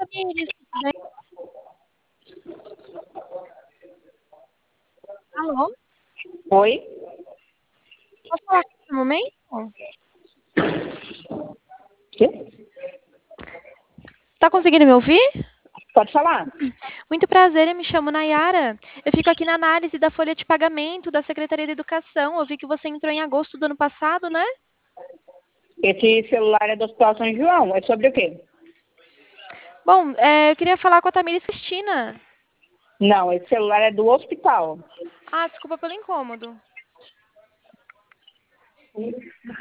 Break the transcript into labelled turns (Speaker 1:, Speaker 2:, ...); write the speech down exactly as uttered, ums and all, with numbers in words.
Speaker 1: Tamires, tudo bem? Alô?
Speaker 2: Oi?
Speaker 1: Posso falar com você um momento?
Speaker 2: Quê?
Speaker 1: Tá conseguindo me ouvir?
Speaker 2: Pode falar.
Speaker 1: Muito prazer, eu me chamo Nayara. Eu fico aqui na análise da folha de pagamento da Secretaria da Educação. Eu vi que você entrou em agosto do ano passado, né?
Speaker 2: Esse celular é do Hospital São João. É sobre o quê?
Speaker 1: Bom, é, eu queria falar com a Tamires Cristina.
Speaker 2: Não, esse celular é do hospital.
Speaker 1: Ah, desculpa pelo incômodo.